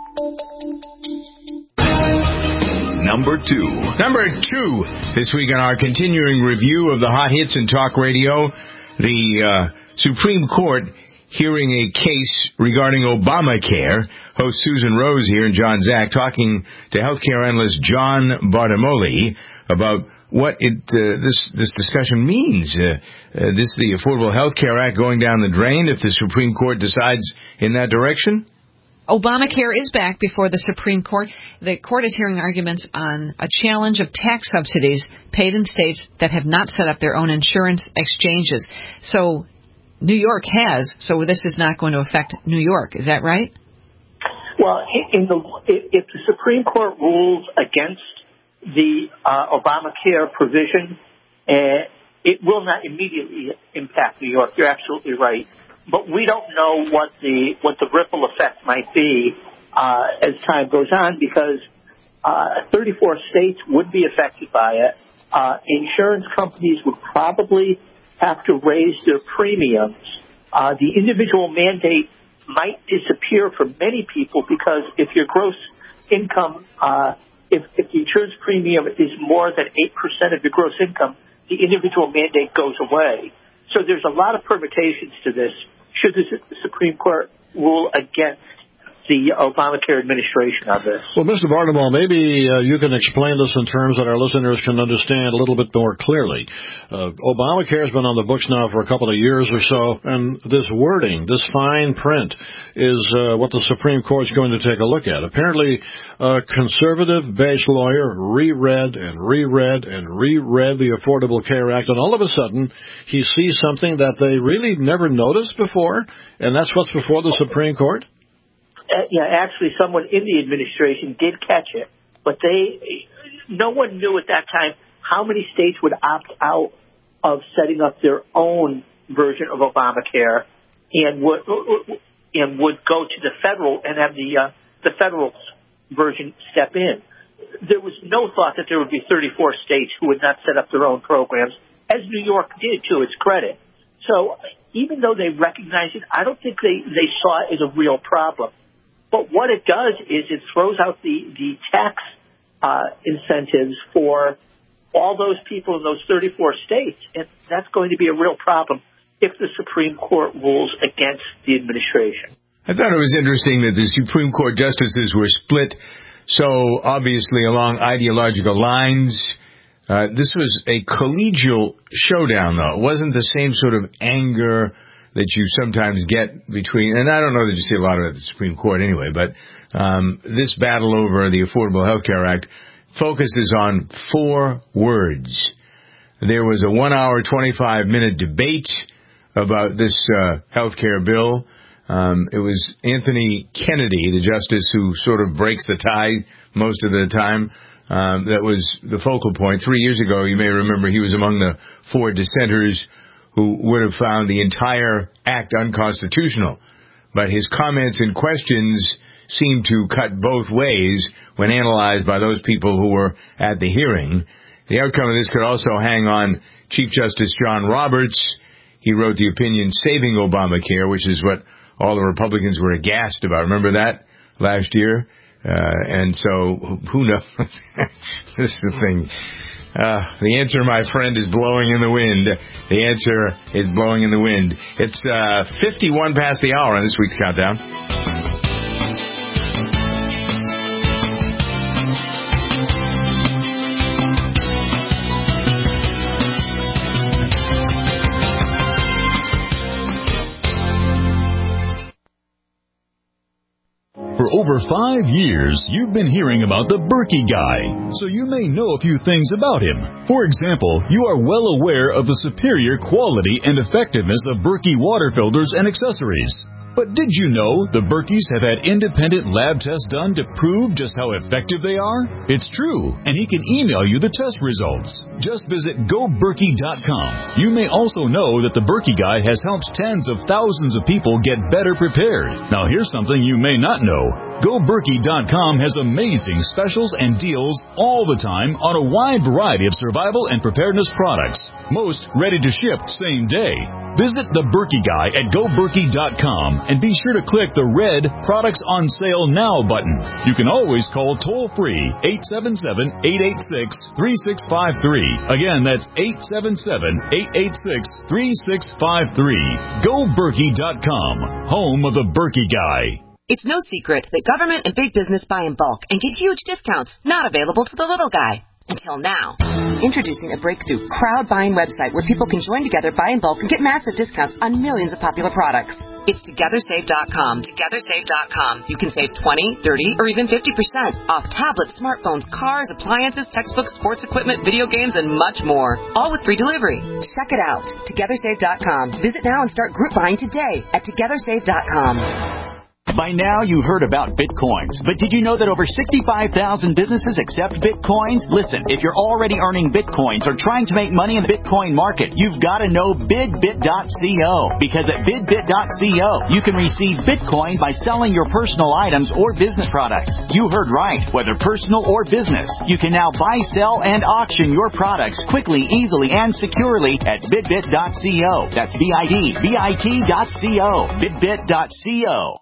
Number two. Number two this week on our continuing review of the hot hits in talk radio, the uh, Supreme Court hearing a case regarding Obamacare. Host Susan Rose here and John Zach talking to healthcare analyst John Bartimoli about what it uh, this this discussion means. Uh, uh, this the Affordable Health Care Act going down the drain if the Supreme Court decides in that direction? Obamacare is back before the Supreme Court. The court is hearing arguments on a challenge of tax subsidies paid in states that have not set up their own insurance exchanges. So New York has, so this is not going to affect New York. Is that right? Well, in the, if the Supreme Court rules against the uh, Obamacare provision, uh, it will not immediately impact New York. You're absolutely right. But we don't know what the what the ripple effect might be uh, as time goes on, because uh, thirty-four states would be affected by it. Uh, insurance companies would probably have to raise their premiums. Uh, the individual mandate might disappear for many people, because if your gross income, uh, if, if the insurance premium is more than eight percent of your gross income, the individual mandate goes away. So there's a lot of permutations to this. Should the Supreme Court rule against the Obamacare administration on this? Well, Mister Bartimoli, maybe uh, you can explain this in terms that our listeners can understand a little bit more clearly. Uh, Obamacare has been on the books now for a couple of years or so, and this wording, this fine print, is uh, what the Supreme Court is going to take a look at. Apparently, a conservative-based lawyer reread and reread and reread the Affordable Care Act, and all of a sudden, he sees something that they really never noticed before, and that's what's before the Supreme Court? Uh, yeah, actually, someone in the administration did catch it, but they, no one knew at that time how many states would opt out of setting up their own version of Obamacare and would and would go to the federal and have the uh, the federal version step in. There was no thought that there would be thirty-four states who would not set up their own programs, as New York did, to its credit. So even though they recognized it, I don't think they, they saw it as a real problem. But what it does is it throws out the, the tax uh, incentives for all those people in those thirty-four states, and that's going to be a real problem if the Supreme Court rules against the administration. I thought it was interesting that the Supreme Court justices were split so obviously along ideological lines. Uh, this was a collegial showdown, though. It wasn't the same sort of anger that you sometimes get between, and I don't know that you see a lot of it at the Supreme Court anyway, but um, this battle over the Affordable Health Care Act focuses on four words. There was a one hour, twenty-five minute debate about this uh, health care bill. Um, it was Anthony Kennedy, the justice who sort of breaks the tie most of the time. Um, that was the focal point. Three years ago, you may remember, he was among the four dissenters who would have found the entire act unconstitutional. But his comments and questions seemed to cut both ways when analyzed by those people who were at the hearing. The outcome of this could also hang on Chief Justice John Roberts. He wrote the opinion Saving Obamacare, which is what all the Republicans were aghast about. Remember that last year? Uh, and so, who knows? This is the thing. Uh, the answer, my friend, is blowing in the wind. The answer is blowing in the wind. It's uh, fifty-one past the hour on this week's Countdown. over five years, you've been hearing about the Berkey Guy, so you may know a few things about him. For example, you are well aware of the superior quality and effectiveness of Berkey water filters and accessories. But did you know the Berkeys have had independent lab tests done to prove just how effective they are? It's true, and he can email you the test results. Just visit go berkey dot com. You may also know that the Berkey Guy has helped tens of thousands of people get better prepared. Now here's something you may not know. go berkey dot com has amazing specials and deals all the time on a wide variety of survival and preparedness products. Most ready to ship same day. Visit the Berkey Guy at go berkey dot com and be sure to click the red Products on Sale Now button. You can always call toll-free eight seven seven, eight eight six, three six five three. Again, that's eight seven seven, eight eight six, three six five three. go berkey dot com, home of the Berkey Guy. It's no secret that government and big business buy in bulk and get huge discounts not available to the little guy. Until now. Introducing a breakthrough crowd buying website where people can join together, buy in bulk, and get massive discounts on millions of popular products. It's together save dot com. together save dot com. You can save twenty, thirty, or even fifty percent off tablets, smartphones, cars, appliances, textbooks, sports equipment, video games, and much more. All with free delivery. Check it out. together save dot com. Visit now and start group buying today at together save dot com. By now, you've heard about Bitcoins, but did you know that over sixty-five thousand businesses accept Bitcoins? Listen, if you're already earning Bitcoins or trying to make money in the Bitcoin market, you've got to know bidbit dot co, because at bidbit dot co, you can receive Bitcoin by selling your personal items or business products. You heard right, whether personal or business. You can now buy, sell, and auction your products quickly, easily, and securely at bidbit dot co. That's B I D B I T dot co. bidbit dot co.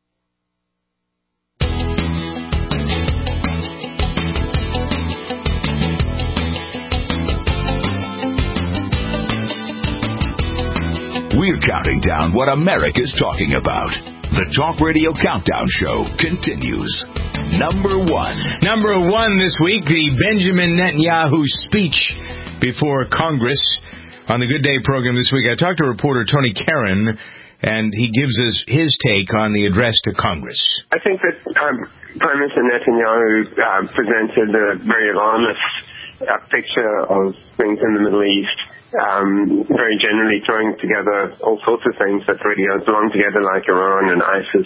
We're counting down what America's talking about. The Talk Radio Countdown Show continues. Number one. Number one this week, the Benjamin Netanyahu speech before Congress on the Good Day program this week. I talked to reporter Tony Karen, and he gives us his take on the address to Congress. I think that um, Prime Minister Netanyahu uh, presented a very honest uh, picture of things in the Middle East. Um, very generally throwing together all sorts of things that really belong together, like Iran and ISIS,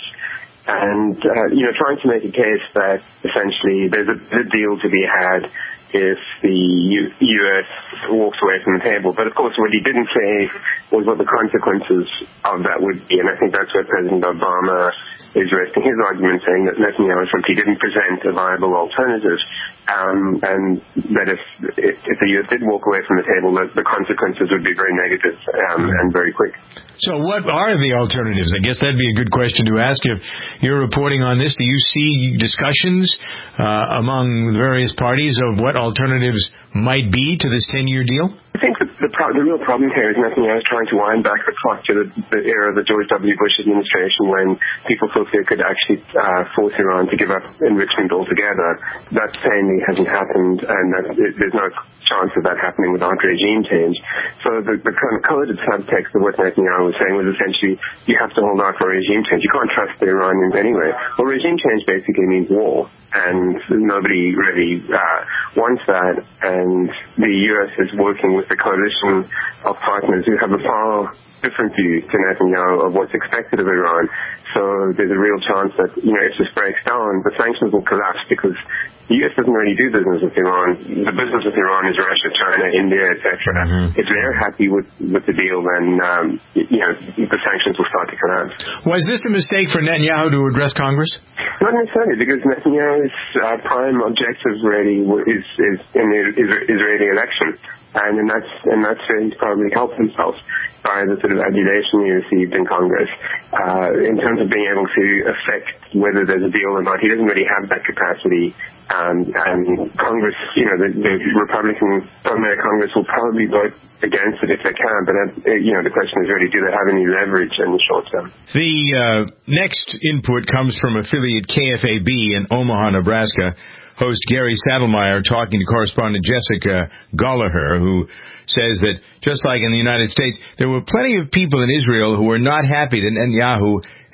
and uh, you know, trying to make a case that essentially there's a, a deal to be had if the U- U.S. walks away from the table. But of course, what he didn't say was what the consequences of that would be, and I think that's where President Obama is resting his argument, saying that Netanyahu simply didn't present a viable alternative, um, and that if, if if the U S did walk away from the table, that the consequences would be very negative um, and very quick. So what are the alternatives? I guess that'd be a good question to ask. If you're reporting on this, do you see discussions uh, among the various parties of what alternatives might be to this ten-year deal? I think the, the, pro- the real problem here is Netanyahu is trying to wind back the clock to the, the era of the George W. Bush administration, when people thought they could actually uh, force Iran to give up enrichment altogether. That plainly hasn't happened, and that, it, there's no chance of that happening without regime change. So the, the kind of coded subtext of what Netanyahu was saying was essentially, you have to hold out for regime change. You can't trust the Iranians anyway. Well, regime change basically means war, and nobody really uh, wants that, and the U S is working with a coalition of partners who have a far different view to Netanyahu of what's expected of Iran. So there's a real chance that, you know, if this breaks down, the sanctions will collapse, because the U S doesn't really do business with Iran. The business with Iran is Russia, China, India, et cetera. Mm-hmm. If they're happy with, with the deal, then, um, you know, the sanctions will start to collapse. Was this a mistake for Netanyahu to address Congress? Not necessarily, because Netanyahu's uh, prime objective really is, is in the Israeli election. And in that, in that sense, probably helped himself by the sort of adulation he received in Congress. Uh, in terms of being able to affect whether there's a deal or not, he doesn't really have that capacity. Um, and Congress, you know, the, the Republican dominated Congress will probably vote against it if they can. But, uh, you know, the question is really, do they have any leverage in the short term? The uh, next input comes from affiliate K F A B in Omaha, Nebraska. Host Gary Saddlemeyer talking to correspondent Jessica Gallagher, who says that just like in the United States, there were plenty of people in Israel who were not happy that Netanyahu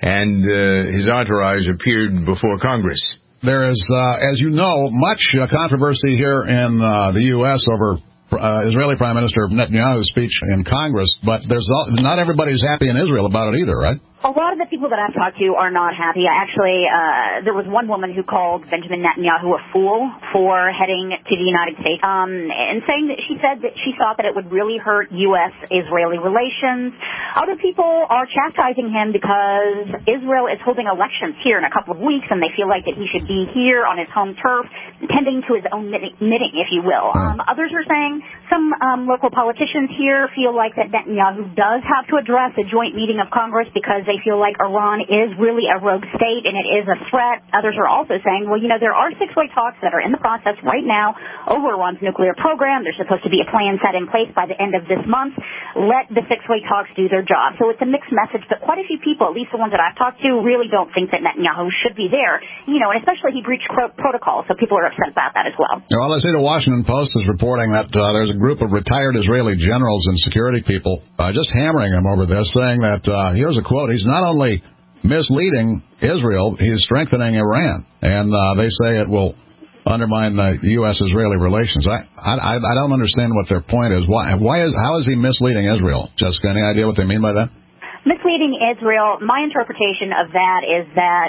and uh, his entourage appeared before Congress. There is, uh, as you know, much uh, controversy here in uh, the U S over uh, Israeli Prime Minister Netanyahu's speech in Congress, but there's all, not everybody's happy in Israel about it either, right? A lot of the people that I've talked to are not happy. Actually, uh, there was one woman who called Benjamin Netanyahu a fool for heading to the United States, um, and saying that she said that she thought that it would really hurt U S Israeli relations. Other people are chastising him because Israel is holding elections here in a couple of weeks, and they feel like that he should be here on his home turf, tending to his own knitting, if you will. Um, others are saying some um, local politicians here feel like that Netanyahu does have to address a joint meeting of Congress because they feel like Iran is really a rogue state and it is a threat. Others are also saying, well, you know, there are six-way talks that are in the process right now over Iran's nuclear program. There's supposed to be a plan set in place by the end of this month. Let the six-way talks do their job. So it's a mixed message, but quite a few people, at least the ones that I've talked to, really don't think that Netanyahu should be there. You know, and especially he breached pro- protocol, so people are upset about that as well. Well, I see the Washington Post is reporting that uh, there's a group of retired Israeli generals and security people uh, just hammering him over this, saying that, uh, here's a quote, he's not only misleading Israel, he's strengthening Iran. And uh, they say it will undermine the U S Israeli relations. I, I I don't understand what their point is. Why why is how is he misleading Israel? Jessica, any idea what they mean by that? Misleading Israel, my interpretation of that is that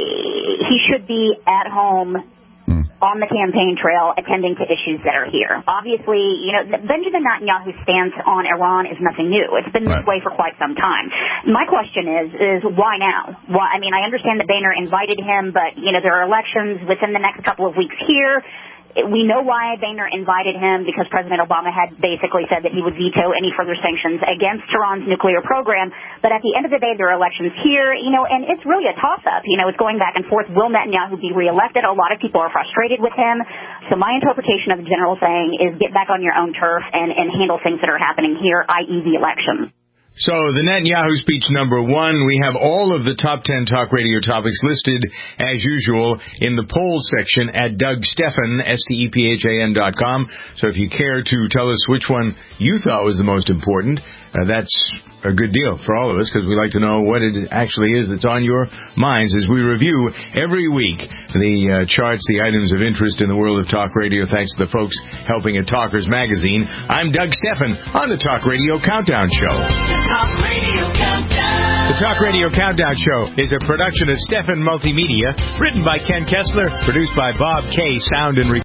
he should be at home on the campaign trail attending to issues that are here. Obviously, you know, Benjamin Netanyahu's stance on Iran is nothing new. It's been this way for quite some time. My question is, is why now? Why, I mean, I understand that Boehner invited him, but, you know, there are elections within the next couple of weeks here. We know why Boehner invited him, because President Obama had basically said that he would veto any further sanctions against Iran's nuclear program. But at the end of the day, there are elections here, you know, and it's really a toss-up. You know, it's going back and forth. Will Netanyahu be reelected? A lot of people are frustrated with him. So my interpretation of the general saying is get back on your own turf and, and handle things that are happening here, that is the election. So the Netanyahu speech number one, we have all of the top ten talk radio topics listed, as usual, in the polls section at Doug Stephan, S T E P H A N dot com. So if you care to tell us which one you thought was the most important, uh, that's a good deal for all of us, because we like to know what it actually is that's on your minds as we review every week the uh, charts, the items of interest in the world of talk radio, thanks to the folks helping at Talkers Magazine. I'm Doug Stephan on the Talk Radio Countdown Show. The Talk Radio Countdown. The Talk Radio Countdown Show is a production of Stephan Multimedia, written by Ken Kessler, produced by Bob K. Sound and Recording.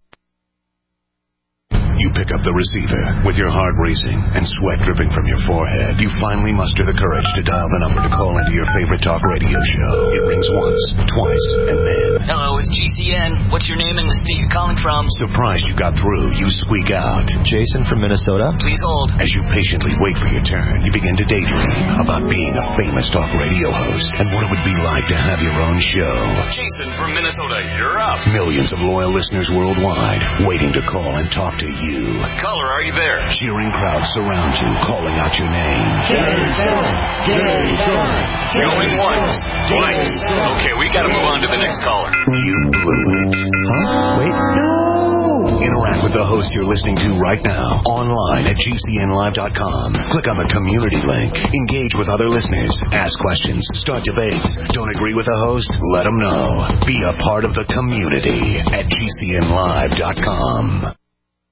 You pick up the receiver with your heart racing and sweat dripping from your forehead. You finally muster the courage to dial the number to call into your favorite talk radio show. It rings once, twice, and then... Hello, it's G C N. What's your name and the state you're calling from? Surprised you got through, you squeak out. Jason from Minnesota. Please hold. As you patiently wait for your turn, you begin to daydream about being a famous talk radio host and what it would be like to have your own show. Jason from Minnesota, you're up. Millions of loyal listeners worldwide waiting to call and talk to you. Caller, are you there? Cheering crowds surround you, calling out your name. Jason! Jason! Going once, twice. Okay, we gotta move on to the next caller. You blew it. Huh? Wait. No! Interact with the host you're listening to right now, online at G C N live dot com. Click on the community link. Engage with other listeners. Ask questions. Start debates. Don't agree with the host? Let them know. Be a part of the community at G C N live dot com.